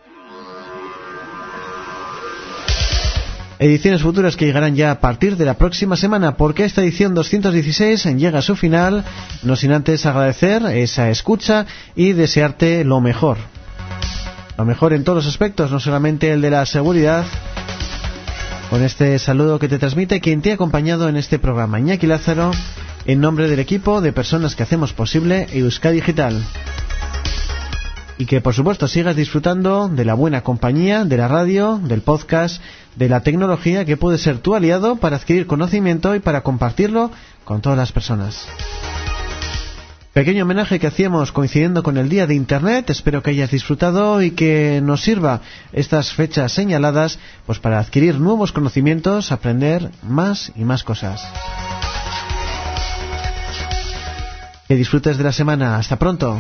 Ediciones futuras que llegarán ya a partir de la próxima semana, porque esta edición 216 llega a su final, no sin antes agradecer esa escucha y desearte lo mejor. Lo mejor en todos los aspectos, no solamente el de la seguridad. Con este saludo que te transmite quien te ha acompañado en este programa, Iñaki Lázaro, en nombre del equipo de personas que hacemos posible Euskadi Digital. Y que por supuesto sigas disfrutando de la buena compañía, de la radio, del podcast, de la tecnología que puede ser tu aliado para adquirir conocimiento y para compartirlo con todas las personas. Pequeño homenaje que hacíamos coincidiendo con el Día de Internet. Espero que hayas disfrutado y que nos sirva estas fechas señaladas pues para adquirir nuevos conocimientos, aprender más y más cosas. Que disfrutes de la semana. Hasta pronto.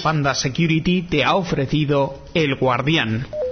Panda Security te ha ofrecido El Guardián.